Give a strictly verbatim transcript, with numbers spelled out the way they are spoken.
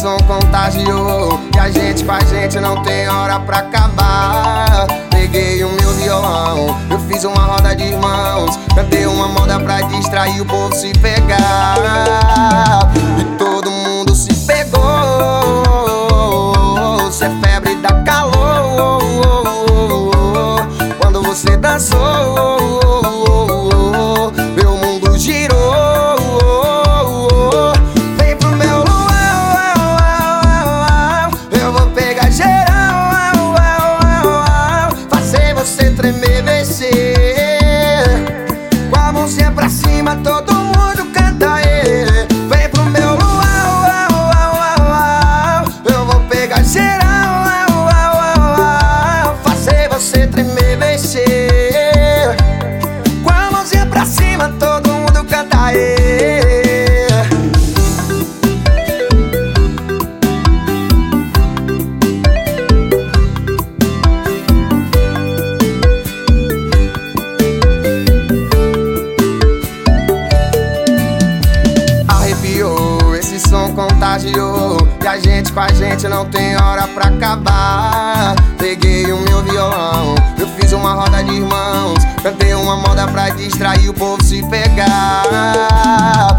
som contagiou e a gente com a gente não tem hora pra acabar. Peguei o meu violão, eu fiz uma roda de irmãos, cantei uma moda pra distrair o povo se pegar. E todo mundo se pegou, cê é febre da calor. Quando você dançou, meu mundo girou. Vem pro meu luau, eu vou pegar geral, fazer você tremer, mexer. Com a mãozinha pra cima, todo mundo canta aí. Vem pro meu luau, eu vou pegar geral, fazer você tremer, mexer. Com a mãozinha pra cima, todo mundo canta aí. Arrepiou, esse som contagiou e a gente com a gente não tem hora pra acabar. Peguei o meu violão, eu fiz uma roda de irmãos, cantei uma moda pra distrair o povo se pegar.